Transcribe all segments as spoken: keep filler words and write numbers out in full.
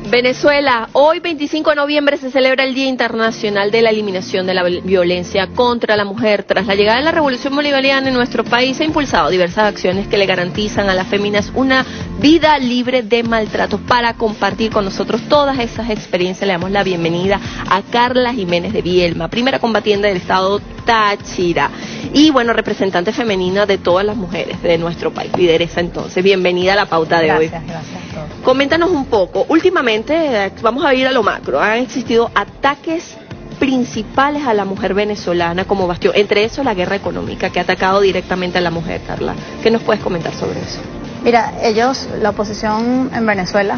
Venezuela, hoy veinticinco de noviembre se celebra el Día Internacional de la Eliminación de la Violencia contra la Mujer. Tras la llegada de la Revolución Bolivariana en nuestro país, se han impulsado diversas acciones que le garantizan a las féminas una vida libre de maltratos. Para compartir con nosotros todas esas experiencias, le damos la bienvenida a Carla Jiménez de Vielma, primera combatiente del estado Táchira y, bueno, representante femenina de todas las mujeres de nuestro país, lideresa entonces. Bienvenida a la pauta de gracias, hoy. Gracias, gracias a todos. Coméntanos un poco, últimamente, vamos a ir a lo macro, han existido ataques principales a la mujer venezolana como bastión, entre esos la guerra económica que ha atacado directamente a la mujer. Carla, ¿qué nos puedes comentar sobre eso? Mira, ellos, la oposición en Venezuela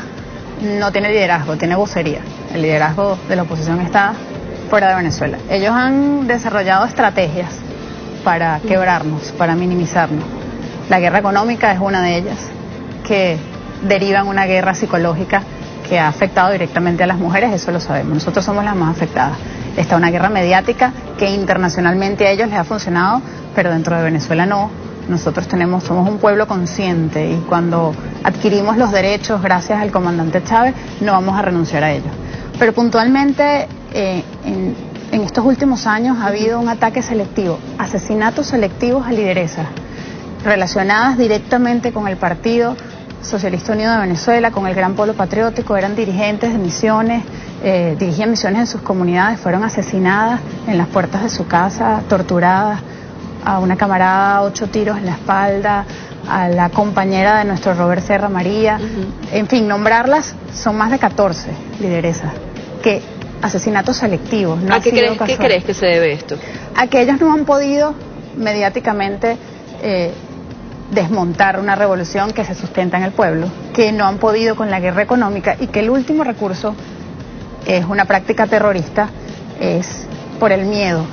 no tiene liderazgo, tiene vocería. El liderazgo de la oposición está fuera de Venezuela. Ellos han desarrollado estrategias para quebrarnos, para minimizarnos. La guerra económica es una de ellas, que deriva en una guerra psicológica que ha afectado directamente a las mujeres, eso lo sabemos. Nosotros somos las más afectadas. Está una guerra mediática que internacionalmente a ellos les ha funcionado, pero dentro de Venezuela no. Nosotros tenemos, somos un pueblo consciente y cuando adquirimos los derechos gracias al comandante Chávez, no vamos a renunciar a ellos. Pero puntualmente, eh, en, en estos últimos años ha habido un ataque selectivo, asesinatos selectivos a lideresas relacionadas directamente con el Partido Socialista Unido de Venezuela, con el Gran Polo Patriótico. Eran dirigentes de misiones, eh, dirigían misiones en sus comunidades, fueron asesinadas en las puertas de su casa, torturadas. A una camarada, ocho tiros en la espalda, a la compañera de nuestro Robert Serra, María, uh-huh. En fin, nombrarlas, son más de catorce lideresas, que asesinatos selectivos. No ¿A qué crees, qué crees que se debe esto? A que ellos no han podido mediáticamente eh, desmontar una revolución que se sustenta en el pueblo, que no han podido con la guerra económica y que el último recurso es una práctica terrorista, es por el miedo,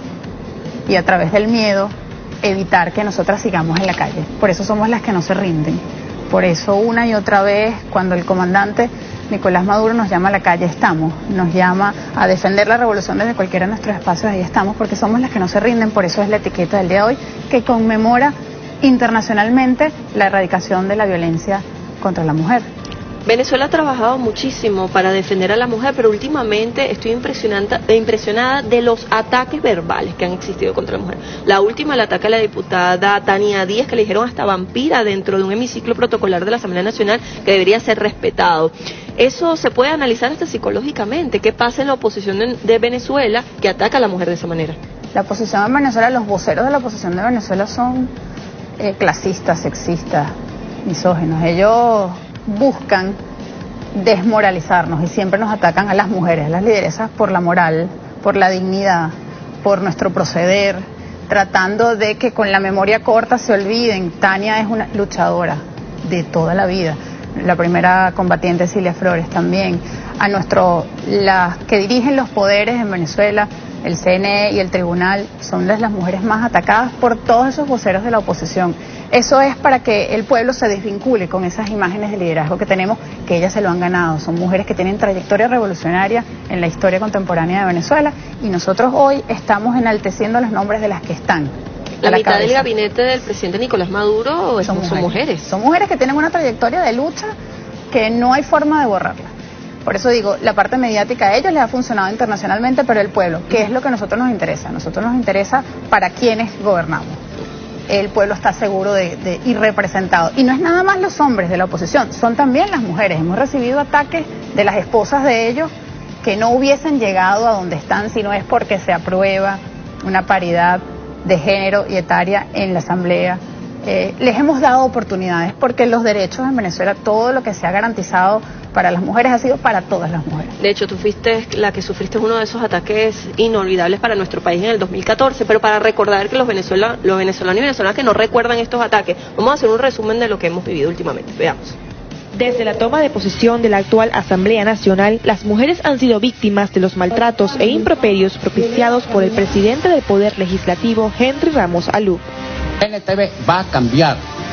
y a través del miedo evitar que nosotras sigamos en la calle. Por eso somos las que no se rinden. Por eso una y otra vez, cuando el comandante Nicolás Maduro nos llama a la calle, estamos. Nos llama a defender la revolución desde cualquiera de nuestros espacios, ahí estamos, porque somos las que no se rinden. Por eso es la etiqueta del día de hoy, que conmemora internacionalmente la erradicación de la violencia contra la mujer. Venezuela ha trabajado muchísimo para defender a la mujer, pero últimamente estoy impresionada de los ataques verbales que han existido contra la mujer. La última, el ataque a la diputada Tania Díaz, que le dijeron hasta vampira dentro de un hemiciclo protocolar de la Asamblea Nacional que debería ser respetado. Eso se puede analizar hasta psicológicamente. ¿Qué pasa en la oposición de Venezuela que ataca a la mujer de esa manera? La oposición en Venezuela, los voceros de la oposición de Venezuela son eh, clasistas, sexistas, misóginos. Ellos buscan desmoralizarnos y siempre nos atacan a las mujeres, a las lideresas, por la moral, por la dignidad, por nuestro proceder, tratando de que con la memoria corta se olviden. Tania es una luchadora de toda la vida, la primera combatiente Cilia Flores también, a nuestro, las que dirigen los poderes en Venezuela, el C N E y el tribunal, son las, las mujeres más atacadas por todos esos voceros de la oposición. Eso es para que el pueblo se desvincule con esas imágenes de liderazgo que tenemos, que ellas se lo han ganado. Son mujeres que tienen trayectoria revolucionaria en la historia contemporánea de Venezuela y nosotros hoy estamos enalteciendo los nombres de las que están. La, la mitad cabeza. Del gabinete del presidente Nicolás Maduro son, son mujeres. mujeres. Son mujeres que tienen una trayectoria de lucha que no hay forma de borrarla. Por eso digo, la parte mediática a ellos les ha funcionado internacionalmente, pero el pueblo, ¿qué es lo que a nosotros nos interesa? A nosotros nos interesa para quienes gobernamos. El pueblo está seguro de, de, y representado. Y no es nada más los hombres de la oposición, son también las mujeres. Hemos recibido ataques de las esposas de ellos que no hubiesen llegado a donde están si no es porque se aprueba una paridad de género y etaria en la Asamblea. Eh, les hemos dado oportunidades porque los derechos en Venezuela, todo lo que se ha garantizado para las mujeres ha sido para todas las mujeres. De hecho, tú fuiste la que sufriste uno de esos ataques inolvidables para nuestro país en el dos mil catorce, pero para recordar que los, venezuela, los venezolanos y venezolanas que no recuerdan estos ataques, vamos a hacer un resumen de lo que hemos vivido últimamente. Veamos. Desde la toma de posesión de la actual Asamblea Nacional, las mujeres han sido víctimas de los maltratos e improperios propiciados por el presidente del Poder Legislativo, Henry Ramos Alú. N T V va a cambiar.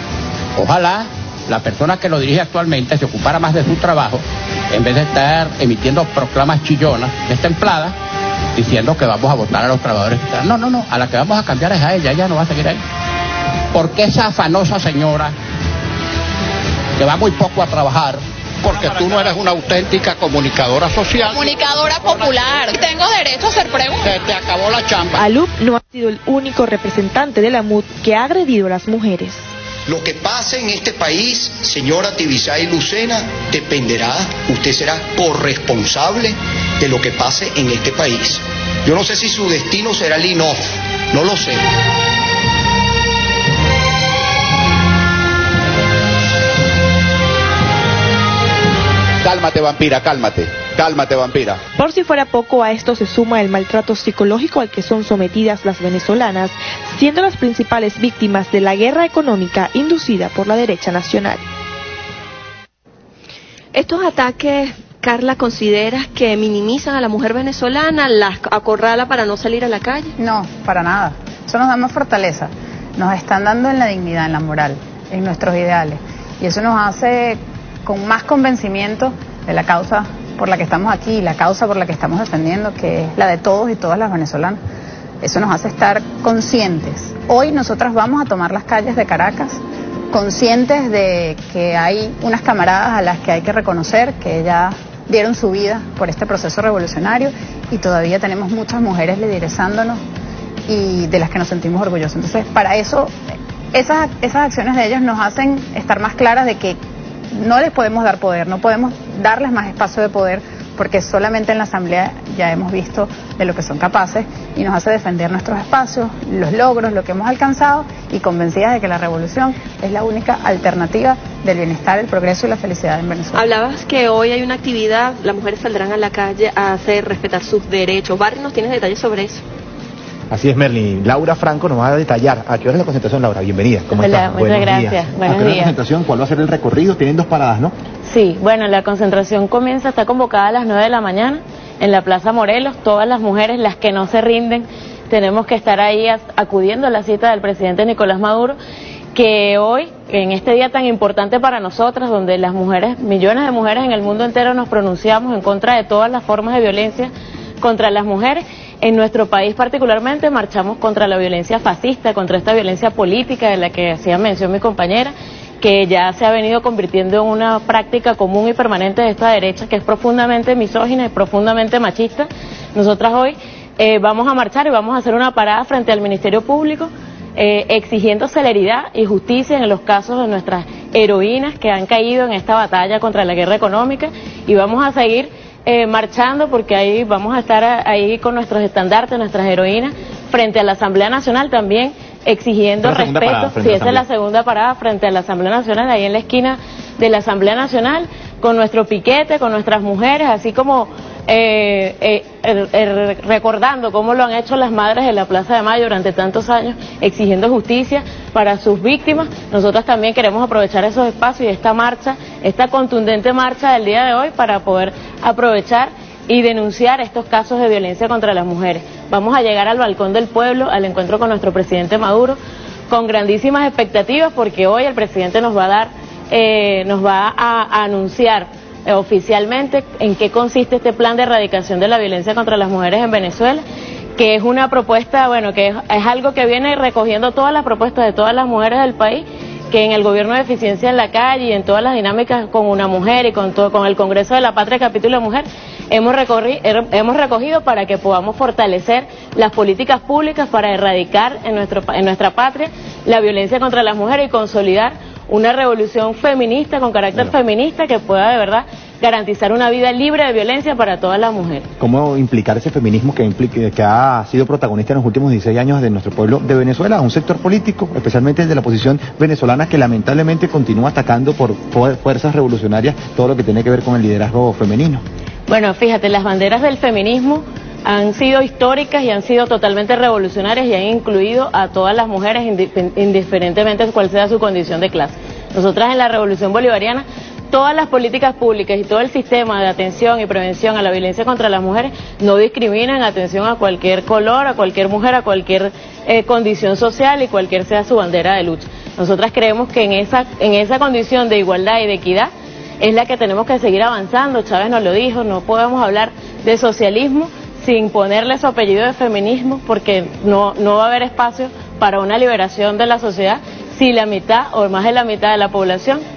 Ojalá la persona que lo dirige actualmente se ocupara más de su trabajo, en vez de estar emitiendo proclamas chillonas, destempladas, diciendo que vamos a votar a los trabajadores. No, no, no, a la que vamos a cambiar es a ella, ella no va a seguir ahí. Porque esa afanosa señora, que va muy poco a trabajar, porque tú no eres una auténtica comunicadora social. Comunicadora popular. Tengo derecho a hacer preguntas. Se te acabó la chamba. Alup no ha sido el único representante de la M U D que ha agredido a las mujeres. Lo que pase en este país, señora Tibisay Lucena, dependerá, usted será corresponsable de lo que pase en este país. Yo no sé si su destino será el I N O F, no lo sé. Cálmate, vampira, cálmate. Cálmate, vampira. Por si fuera poco, a esto se suma el maltrato psicológico al que son sometidas las venezolanas, siendo las principales víctimas de la guerra económica inducida por la derecha nacional. Estos ataques, Carla, ¿consideras que minimizan a la mujer venezolana, las acorrala para no salir a la calle? No, para nada. Eso nos da más fortaleza. Nos están dando en la dignidad, en la moral, en nuestros ideales. Y eso nos hace con más convencimiento de la causa por la que estamos aquí, la causa por la que estamos defendiendo, que es la de todos y todas las venezolanas. Eso nos hace estar conscientes. Hoy nosotras vamos a tomar las calles de Caracas, conscientes de que hay unas camaradas a las que hay que reconocer, que ya dieron su vida por este proceso revolucionario, y todavía tenemos muchas mujeres liderizándonos y de las que nos sentimos orgullosos. Entonces, para eso, esas, esas acciones de ellos nos hacen estar más claras de que no les podemos dar poder, no podemos darles más espacio de poder, porque solamente en la Asamblea ya hemos visto de lo que son capaces, y nos hace defender nuestros espacios, los logros, lo que hemos alcanzado, y convencidas de que la revolución es la única alternativa del bienestar, el progreso y la felicidad en Venezuela. Hablabas que hoy hay una actividad, las mujeres saldrán a la calle a hacer respetar sus derechos. Barry, ¿nos tienes detalles sobre eso? Así es, Merly. Laura Franco nos va a detallar a qué hora es la concentración. Laura, bienvenida. ¿Cómo Hola, estás? muchas Buenos gracias. días. Buenos ¿A qué hora es la días. concentración? ¿Cuál va a ser el recorrido? Tienen dos paradas, ¿no? Sí, bueno, la concentración comienza, está convocada a las nueve de la mañana en la Plaza Morelos. Todas las mujeres, las que no se rinden, tenemos que estar ahí acudiendo a la cita del presidente Nicolás Maduro, que hoy, en este día tan importante para nosotras, donde las mujeres, millones de mujeres en el mundo entero nos pronunciamos en contra de todas las formas de violencia contra las mujeres, en nuestro país particularmente marchamos contra la violencia fascista, contra esta violencia política de la que hacía mención mi compañera, que ya se ha venido convirtiendo en una práctica común y permanente de esta derecha, que es profundamente misógina y profundamente machista. Nosotras hoy eh, vamos a marchar y vamos a hacer una parada frente al Ministerio Público, eh, exigiendo celeridad y justicia en los casos de nuestras heroínas que han caído en esta batalla contra la guerra económica, y vamos a seguir Eh, marchando, porque ahí vamos a estar a, ahí con nuestros estandartes, nuestras heroínas, frente a la Asamblea Nacional también, exigiendo respeto. Sí, esa es la segunda parada frente a la Asamblea Nacional, ahí en la esquina de la Asamblea Nacional, con nuestro piquete, con nuestras mujeres, así como eh, eh, er, er, recordando cómo lo han hecho las madres de la Plaza de Mayo durante tantos años, exigiendo justicia para sus víctimas. Nosotras también queremos aprovechar esos espacios y esta marcha, esta contundente marcha del día de hoy, para poder aprovechar y denunciar estos casos de violencia contra las mujeres. Vamos a llegar al balcón del pueblo, al encuentro con nuestro presidente Maduro, con grandísimas expectativas, porque hoy el presidente nos va a dar, eh, nos va a, a anunciar eh, oficialmente en qué consiste este plan de erradicación de la violencia contra las mujeres en Venezuela, que es una propuesta, bueno, que es, es algo que viene recogiendo todas las propuestas de todas las mujeres del país, que en el gobierno de eficiencia en la calle y en todas las dinámicas con una mujer y con todo, con el Congreso de la Patria capítulo de mujer, hemos, recorri, hemos recogido para que podamos fortalecer las políticas públicas para erradicar en, nuestro, en nuestra patria la violencia contra las mujeres y consolidar una revolución feminista, con carácter claro. feminista, que pueda de verdad garantizar una vida libre de violencia para todas las mujeres. ¿Cómo implicar ese feminismo que, implica, que ha sido protagonista en los últimos dieciséis años de nuestro pueblo de Venezuela, a un sector político, especialmente el de la oposición venezolana, que lamentablemente continúa atacando por fuerzas revolucionarias todo lo que tiene que ver con el liderazgo femenino? Bueno, fíjate, las banderas del feminismo han sido históricas y han sido totalmente revolucionarias y han incluido a todas las mujeres indiferentemente de cuál sea su condición de clase. Nosotras en la Revolución Bolivariana, todas las políticas públicas y todo el sistema de atención y prevención a la violencia contra las mujeres no discriminan atención a cualquier color, a cualquier mujer, a cualquier eh, condición social y cualquier sea su bandera de lucha. Nosotras creemos que en esa, en esa condición de igualdad y de equidad es la que tenemos que seguir avanzando. Chávez nos lo dijo, no podemos hablar de socialismo sin ponerle su apellido de feminismo, porque no, no va a haber espacio para una liberación de la sociedad si la mitad o más de la mitad de la población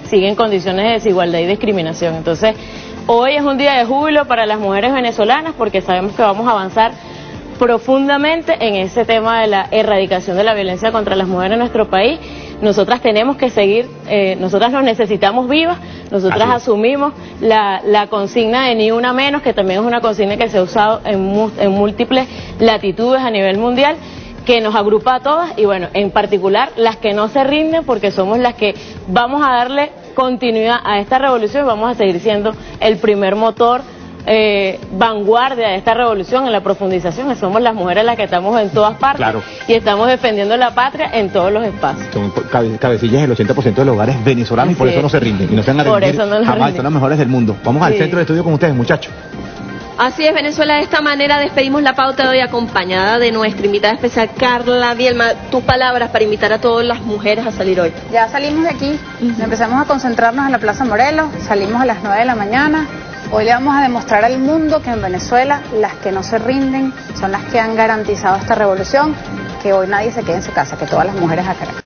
sigue en condiciones de desigualdad y discriminación. Entonces, hoy es un día de júbilo para las mujeres venezolanas porque sabemos que vamos a avanzar profundamente en ese tema de la erradicación de la violencia contra las mujeres en nuestro país. Nosotras tenemos que seguir, eh, nosotras nos necesitamos vivas, nosotras Así. asumimos la, la consigna de ni una menos, que también es una consigna que se ha usado en, mu en múltiples latitudes a nivel mundial, que nos agrupa a todas y bueno, en particular las que no se rinden, porque somos las que vamos a darle continuidad a esta revolución y vamos a seguir siendo el primer motor Eh, vanguardia de esta revolución en la profundización. Somos las mujeres las que estamos en todas partes, claro, y estamos defendiendo la patria en todos los espacios. Son cabe cabecillas del ochenta por ciento de los hogares venezolanos. Así y por es. eso no se rinden y no se van a rendir no jamás, rinden. Son las mejores del mundo. Vamos sí. al centro de estudio con ustedes, muchachos. Así es, Venezuela. De esta manera despedimos la pauta de hoy acompañada de nuestra invitada especial, Carla Bielma. Tus palabras para invitar a todas las mujeres a salir hoy. Ya salimos de aquí, uh-huh. empezamos a concentrarnos en la Plaza Morelos, salimos a las nueve de la mañana. Hoy le vamos a demostrar al mundo que en Venezuela las que no se rinden son las que han garantizado esta revolución, que hoy nadie se quede en su casa, que todas las mujeres a Caracas.